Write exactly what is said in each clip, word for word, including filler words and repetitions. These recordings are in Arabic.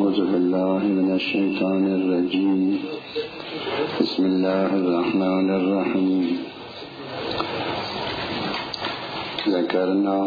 أعوذ بالله من الشيطان الرجيم. بسم الله الرحمن الرحيم. ذكرنا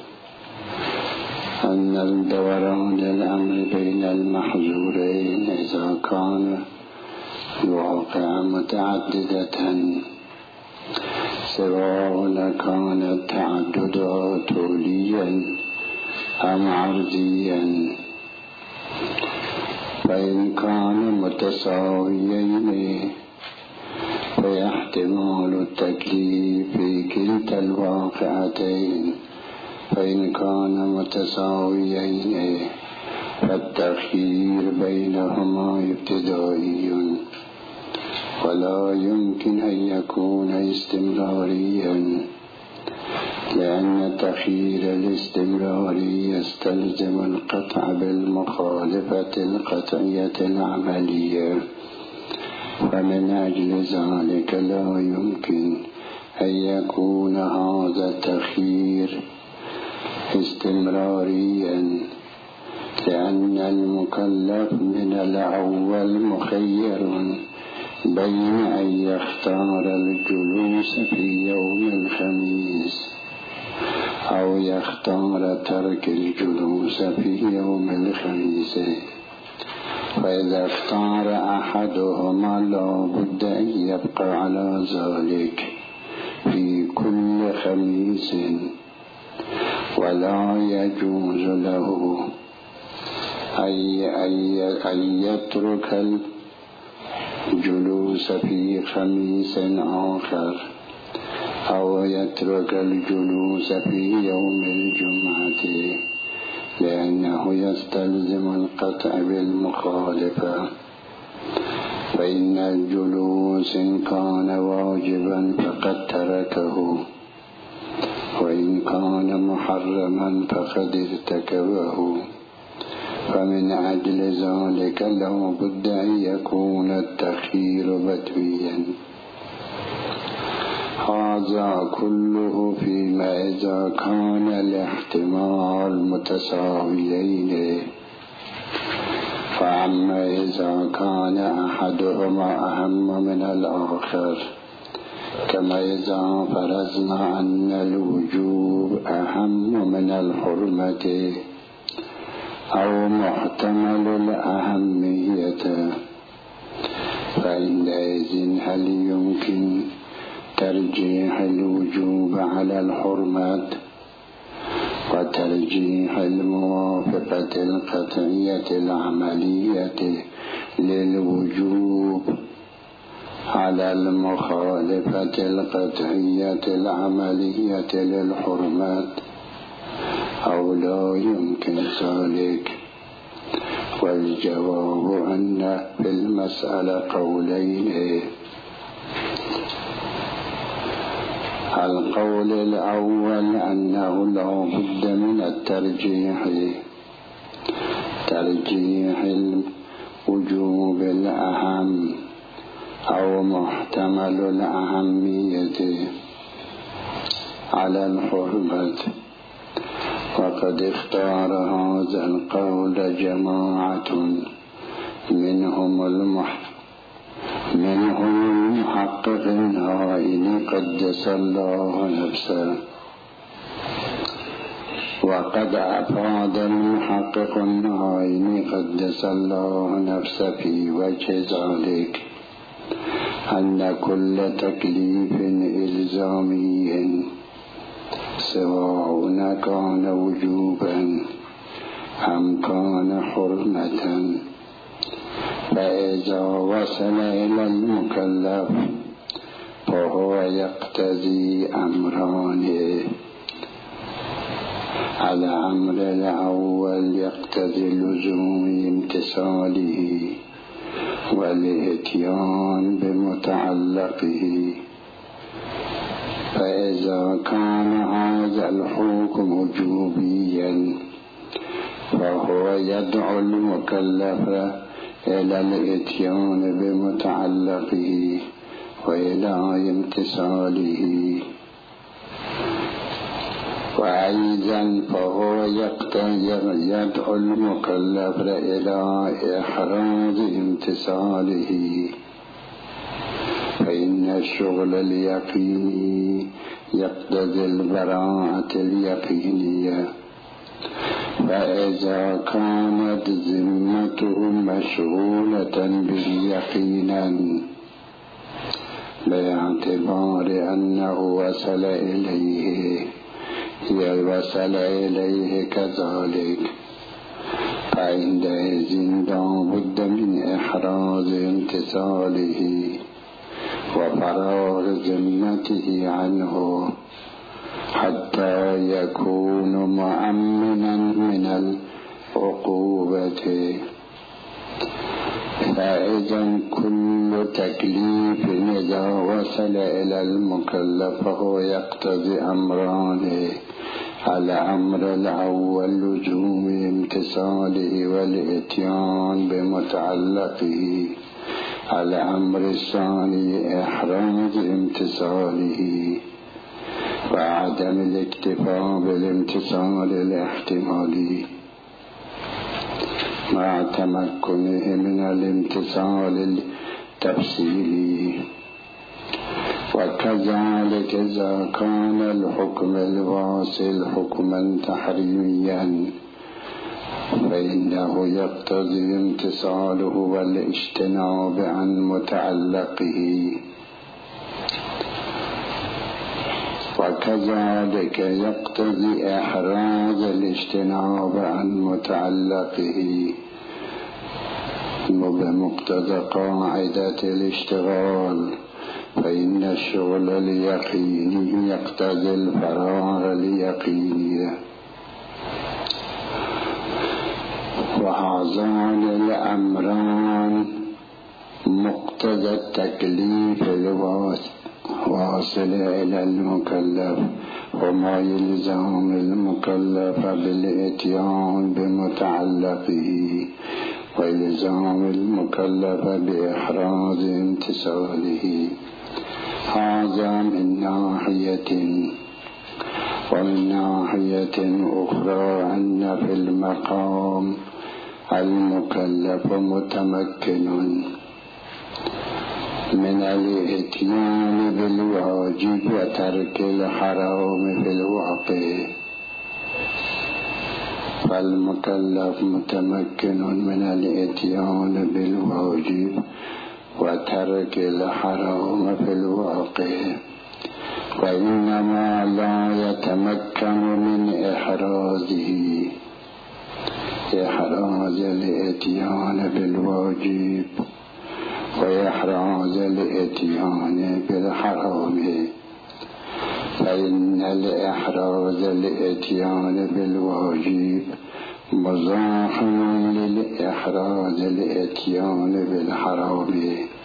أن الدوران الأمر بين المحظورين إذا كان الواقع متعددة سواء كان التعدد طوليا أم عرضيا، فإن كان متساويين فيحتمل التكليف في كلتا الواقعتين، فإن كان متساويين فالتخيير بينهما ابتدائي ولا يمكن أن يكون استمراريا، لأن تخيير الاستمراري يستلزم القطع بالمخالفة القطعية العملية، ومن أجل ذلك لا يمكن أن يكون هذا التخيير استمراريا، لأن المكلف من الأول مخير بين أن يختار الجلوس في يوم الخميس أو يختار ترك الجلوس في يوم الخميس، فإذا اختار أحدهما لا بد أن يبقى على ذلك في كل خميس، ولا يجوز له أن يترك الجلوس في خميس آخر أو يترك الجلوس في يوم الجمعة، لأنه يستلزم القطع بالمخالفة. فإن الجلوس إن كان واجبا فقد تركه، وإن كان محرما فقد ارتكبه، فمن أجل ذلك لا بد أن يكون التخيير بدويا. هذا كله فيما إذا كان الاحتمال متساويين، فأما إذا كان أحدهما أهم من الآخر، كما إذا فرضنا أن الوجوب أهم من الحرمة أو محتمل الأهمية، فعندئذ هل يمكن ترجيح الوجوب على الحرمة وترجيح الموافقة القطعية العملية للوجوب على المخالفة القطعية العملية للحرمة، أو لا يمكن ذلك؟ والجواب أن في المسألة قولين. القول الأول أنه لا بد من الترجيح، ترجيح الوجوب الأهم أو محتمل الأهمية على الحرمة، وقد اختار هذا القول جماعة منهم المحتمل منهم المحقق الهائل قدس الله نفسه، وقد أفاد المحقق الهائل قدس الله نفسه في وجه ذلك أن كل تكليف إلزامي سواء كان وجوبا أم كان حرمة، فإذا وصل إلى المكلف فهو يقتضي أمران. الأمر الأول يقتضي لزوم امتثاله والإتيان بمتعلقه، فإذا كان هذا الحكم وجوبيا فهو يدعو المكلف إلى الإتيان بمتعلقه وإلى امتثاله. وأيضا فهو يدعو المكلف إلى إحراز امتثاله، فإن الشغل اليقيني يقتضي البراءة اليقينية. فإذا كانت ذمته مشغولة به يقينا باعتبار أنه وصل إليه وصل إليه كذلك، فعندئذ لا بد من إحراز امتثاله وفراغ ذمته عنه حتى يكون مؤمنا من العقوبة. فإذا كل تكليف إذا وصل إلى المكلف فهو يقتضي أمران: الأمر الأول لزوم امتثاله والإتيان بمتعلقه، الأمر الثاني إحراز امتثاله وعدم الاكتفاء بالامتثال الاحتمالي مع تمكنه من الامتثال التفصيلي. وكذلك إذا كان الحكم الواصل حكما تحريميا فإنه يقتضي امتثاله والاجتناب عن متعلقه، وكذلك يقتضي إحراز الاجتناب عن متعلقه بمقتضى قاعدة الاشتغال، فإن الشغل اليقيني يقتضي الفراغ اليقيني. وهذان الأمران مقتضى التكليف الواصل إلى المكلف، وما يلزم المكلف بالإتيان بمتعلقه، ويلزم المكلف بإحراز امتثاله. هذا من ناحية. ومن ناحية أخرى أن في المقام المكلف متمكن من الإتيان بالواجب وترك الحرام في الواقع. فالمكلف متمكن من الإتيان بالواجب وترك الحرام في الواقع، وإنما لا يتمكن من إحرازه إحراز الإتيان بالواجب وإحراز الإتيان بالحرام. فإن الإحراز الإتيان بالواجب مزاحم للإحراز الإتيان بالحرام.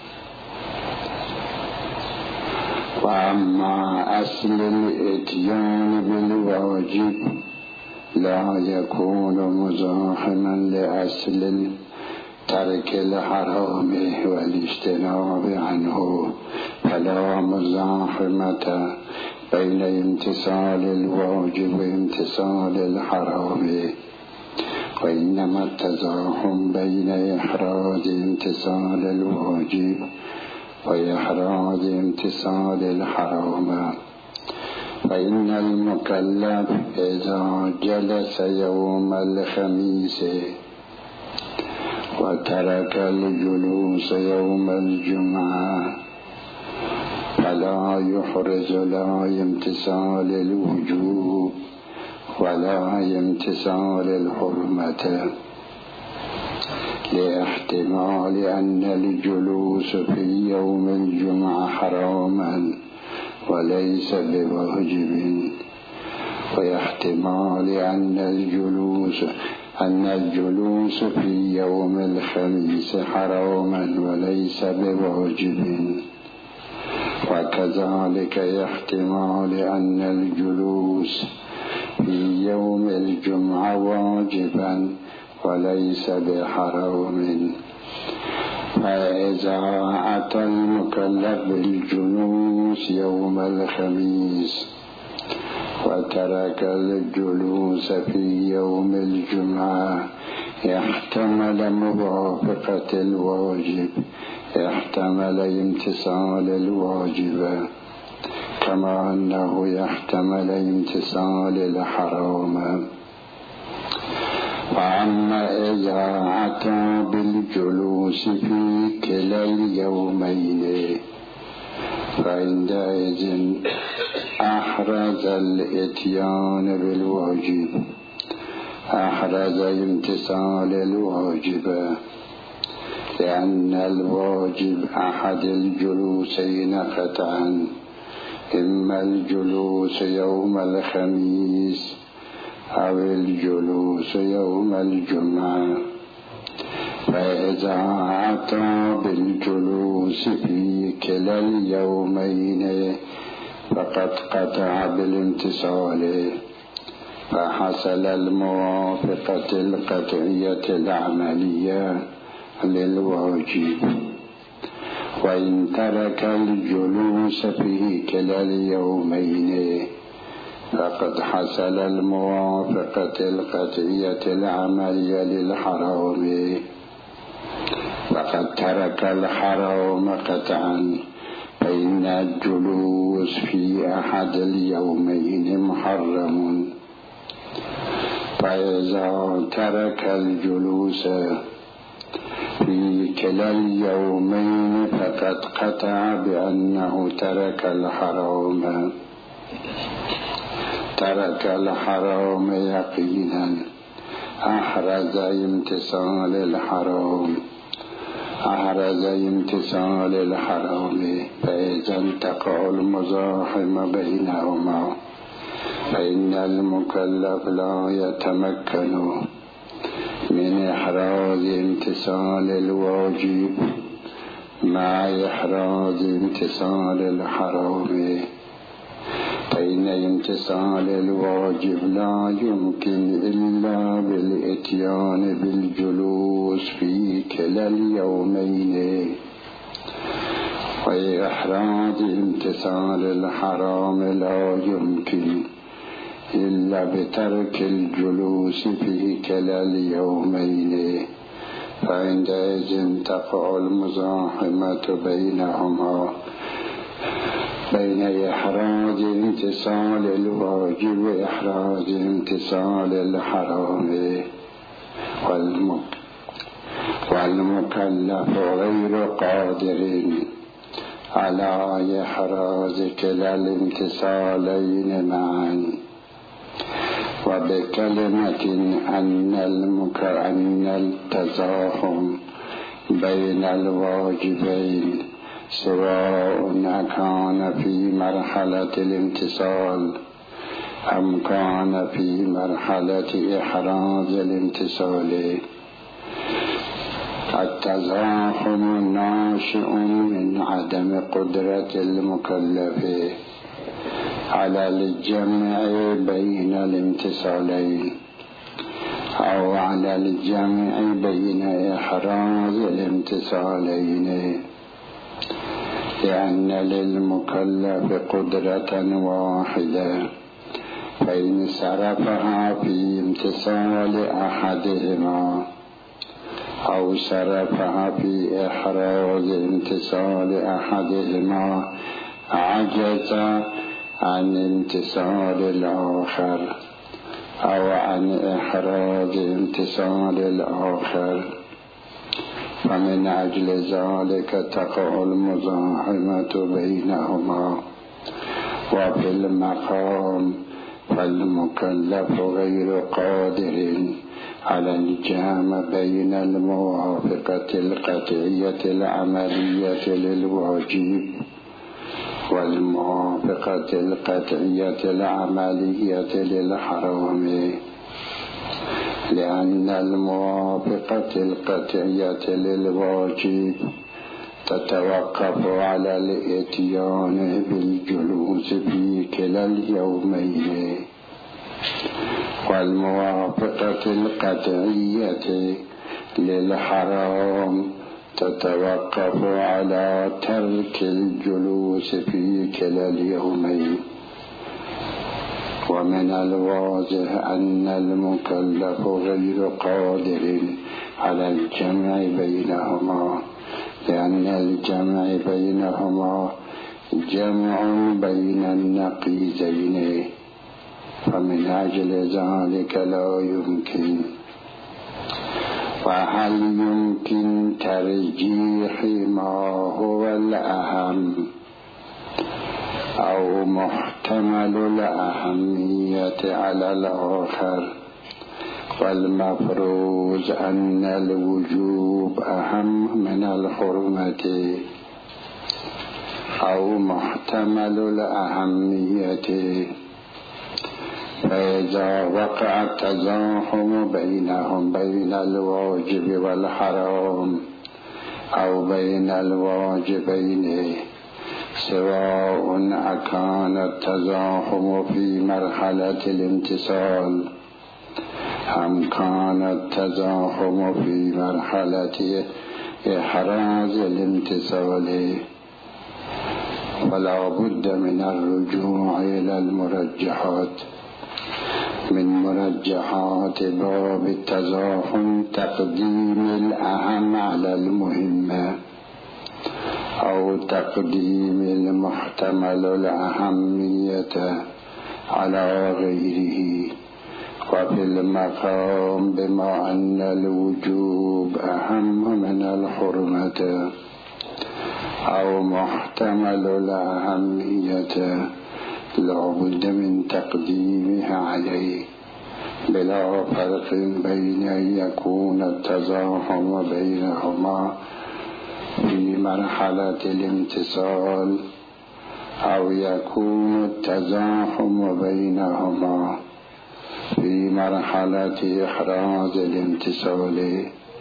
وأما أصل الإتيان بالواجب لا يكون مزاحما لأصل ترك الحرام والاجتناب عنه، فلا مزاحمة بين امتثال الواجب وامتثال الحرام، وإنما التزاحم بين إحراز امتثال الواجب وإحراز امتثال الحرام. فإن المكلف إذا جلس يوم الخميس وترك الجلوس يوم الجمعة فلا يحرز لا امتثال الوجوب ولا امتثال الحرمة، لاحتمال أن الجلوس في يوم الجمعة حراما وليس بواجب، ويحتمال أن الجلوس أن الجلوس في يوم الخميس حراما وليس بواجب، وكذلك يحتمال أن الجلوس في يوم الجمعة واجبا وليس بحرام. فإذا أتى المكلف بالجلوس يوم الخميس وترك الجلوس في يوم الجمعة احتمل موافقة الواجب، احتمل امتثال الواجب، كما أنه يحتمل امتثال الحرام. وأما إذا أتى بالجلوس في كلا اليومين فعندئذ أحرز الإتيان بالواجب، أحرز امتثال الواجب، لأن الواجب أحد الجلوسين قطعا، إما الجلوس يوم الخميس أو الجلوس يوم الجمعة. فإذا أتى بالجلوس في كلا اليومين فقد قطع بالامتثال، فحصل الموافقة القطعية العملية للواجب. وإن ترك الجلوس في كلا اليومين فقد حصل الموافقة القطعية العملية للحرام، فقد ترك الحرام قطعا، فإن الجلوس في أحد اليومين محرم. فإذا ترك الجلوس في كلا اليومين فقد قطع بأنه ترك الحرام، ترك الحرام يقينا، أحرز امتثال الحرام، أحرز امتثال الحرام. فإذا تقع المزاحمة بينهما فإن المكلف لا يتمكن من إحراز امتثال الواجب مع إحراز امتثال الحرام، فإن امتثال الواجب لا يمكن إلا بالإتيان بالجلوس في كلا اليومين، وإحراز امتثال الحرام لا يمكن إلا بترك الجلوس في كلا اليومين. فعندئذ تقع المزاحمة بينهما، بين إحراز امتثال الواجب وإحراز امتثال الحرام. والمكلف غير قادر على إحراز كلا الامتثالين معا. وبكلمة أن أن التزاحم بين الواجبين سواء كان في مرحلة الامتثال أم كان في مرحلة إحراز الامتثال. التزاحم ناشئ من عدم قدرة المكلف على الجمع بين الامتثالين أو على الجمع بين إحراز الامتثالين، لأن للمكلف قدرة واحدة، فإن صرفها في امتثال أحدهما أو صرفها في إحراز امتثال أحدهما عجز عن امتثال الآخر أو عن إحراز امتثال الآخر. فمن أجل ذلك تقع المزاحمة بينهما. وفي المقام فالمكلف غير قادر على الجمع بين الموافقة القطعية العملية للواجب والموافقة القطعية العملية للحرام، لأن الموافقة القطعية للواجب تتوقف على الإتيان بالجلوس في كلا اليومين، والموافقة القطعية للحرام تتوقف على ترك الجلوس في كلا اليومين. ومن الواضح أن المكلف غير قادر على الجمع بينهما، لأن الجمع بينهما جمع بين النقيضين، فمن أجل ذلك لا يمكن. وهل يمكن ترجيح ما هو الأهم أو محتمل الأهمية على الآخر؟ والمفروض أن الوجوب أهم من الحرمة، أو محتمل الأهمية. فإذا وقع التزاحم بينهم بين الواجب والحرام أو بين الواجبين، سواء أكان التزاحم في مرحلة الامتثال أم كان التزاحم في مرحلة إحراز الامتثال، فلا بد من الرجوع إلى المرجحات. من مرجحات باب التزاحم تقديم الأهم على المهم، أو تقديم المحتمل الأهمية على غيره. وفي المقام بما أن الوجوب أهم من الحرمة أو محتمل الأهمية، لا بد من تقديمها عليه، بلا فرق بين أن يكون التزاحم بينهما في مرحلة الامتثال أو يكون التزاحم بينهما في مرحلة إحراز الامتثال.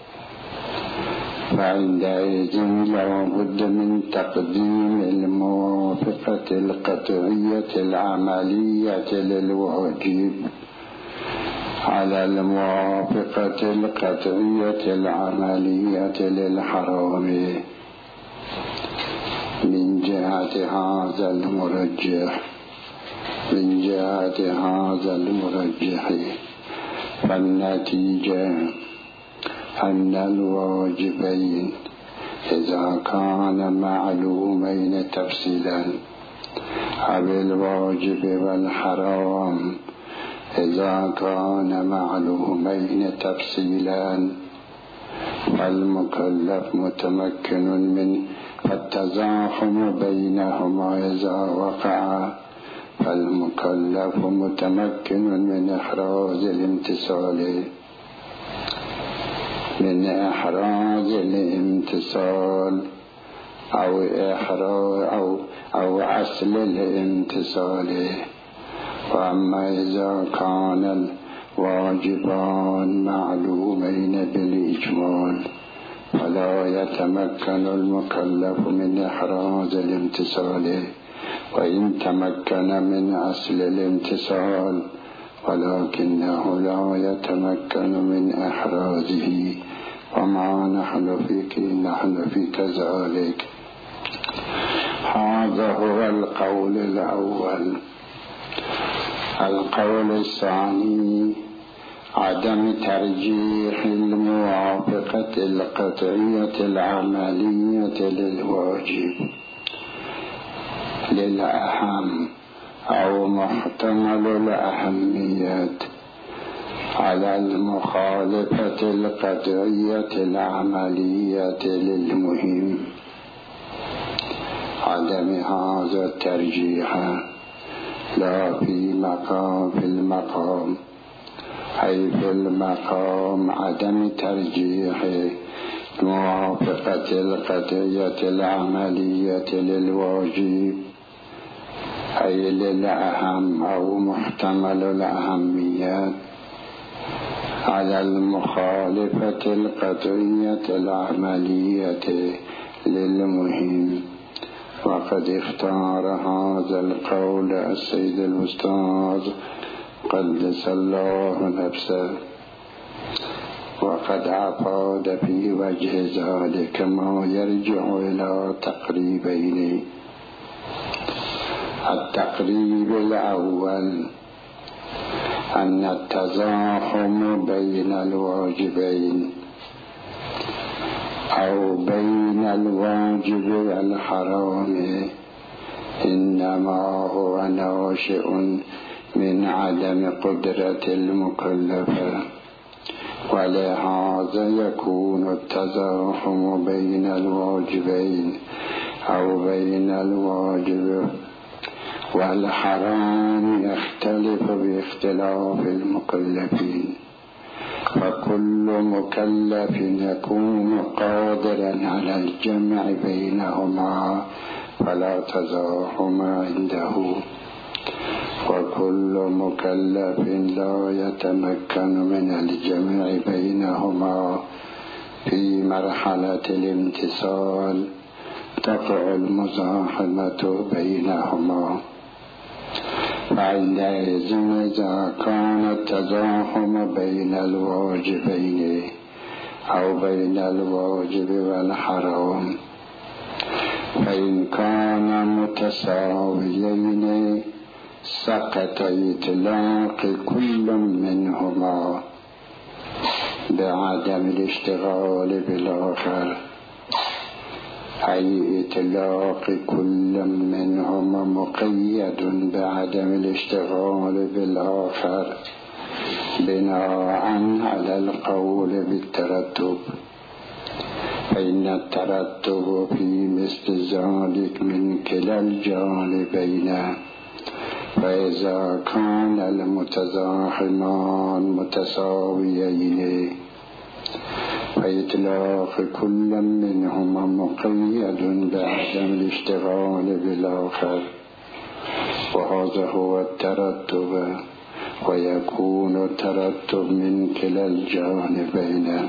فعندئذ لا بد من تقديم الموافقة القطعية العملية للواجب على الموافقة القطعية العملية للحرام. من جهة هذا المرجح من جهة هذا المرجح فالنتيجة أن الواجبين إذا كان معلومين تفصيلا، أو الواجب والحرام إذا كان معلومين تفصيلا، فالمكلف متمكن من التزاحم بينهما إذا وقع، فالمكلف متمكن من إحراز الامتثال من إحراز الامتثال أو إحراز أو أو عسل الامتثال. وأما إذا كان الواجبان معلومين بالإجمال، فلا يتمكن المكلف من إحراز الامتثال، وإن تمكن من عسل الامتثال ولكنه لا يتمكن من إحرازه، وما نحن فيك نحن في كذلك. هذا هو القول الأول. القول الثاني عدم ترجيح الموافقة القطعية العملية للواجب للأهم أو محتمل الأهمية على المخالفة القطعية العملية للمهم. عدم هذا الترجيح لا في مقام في المقام أي في المقام عدم ترجيح موافقة القطعية العملية للواجب أي للأهم أو محتمل الأهمية على المخالفة القطعية العملية للمهم. وقد اختار هذا القول السيد الأستاذ قدس الله نفسه، وقد أفاد في وجه ذلك ما يرجع إلى تقريبين. التقريب الأول أن التزاحم بين الواجبين أو بين الواجب والحرام إنما هو ناشئ من عدم قدرة المكلف، ولهذا يكون التزاحم بين الواجبين أو بين الواجب والحرام يختلف باختلاف المكلفين، فكل مكلف يكون قادرا على الجمع بينهما فلا تزاحم عنده، وكل مكلف لا يتمكن من الجمع بينهما في مرحلة الامتثال تقع المزاحمة بينهما. فعندئذ إذا كان التزاحم بين الواجبين أو بين الواجب والحرام فإن كان متساويين سقط إطلاق كل منهما بعدم الاشتغال بالآخر، أي إطلاق كل منهما مقيد بعدم الاشتغال بالآخر بناء على القول بالترتب، فإن الترتب في مثل ذلك من كلا الجانبين. فإذا كان المتزاحمان متساويين فإطلاق كل منهما مقيد بعدم الاشتغال بالآخر، وهذا هو الترتب، ويكون الترتب من كلا الجانبين.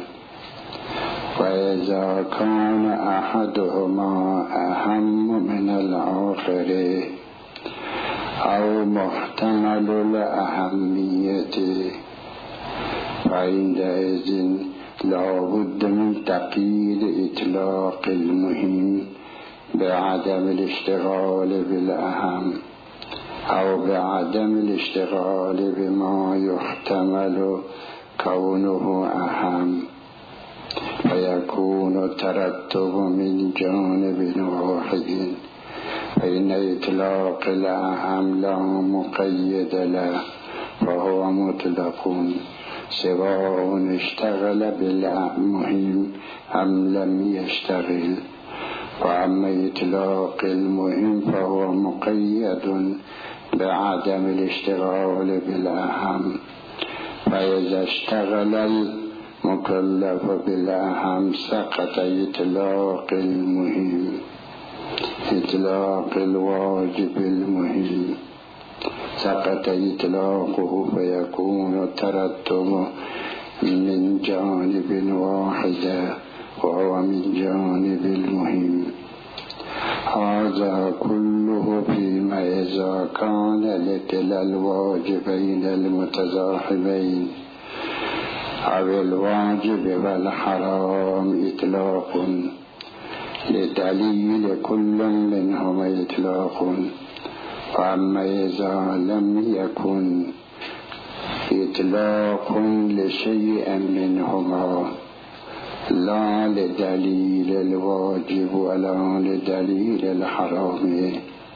وإذا كان أحدهما أهم من الآخر أو محتمل الأهمية فعندئذ لا بد من تقييد إطلاق المهم بعدم الاشتغال بالأهم أو بعدم الاشتغال بما يحتمل كونه أهم، فيكون الترتب من جانب واحد، فإن إطلاق الأهم لا مقيد له فهو مطلق سواء اشتغل بالمهم أم لم يشتغل. وأما إطلاق المهم فهو مقيد بعدم الاشتغال بالأهم، فإذا اشتغل المكلف بالأهم سقط إطلاق المهم إطلاق الواجب المهم سقط إطلاقه، فيكون الترتب من جانب واحد وهو من جانب المهم. هذا كله فيما إذا كان لكلا الواجبين المتزاحمين أو الواجب والحرام إطلاق لدليل كل منهما إطلاق. وأما إذا لم يكن إطلاق لشيء منهما لا لدليل الواجب ولا لدليل الحرام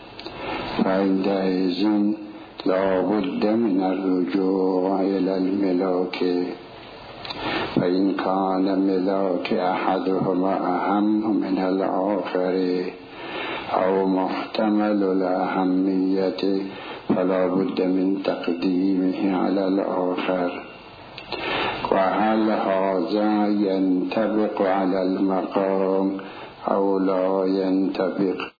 فعندئذ لا بد من الرجوع إلى الملاك، فإن كان ملاك أحدهما أهم من الآخر أو محتمل الأهمية فلا بد من تقديمه على الآخر. وهل هذا ينطبق على المقام أو لا ينطبق؟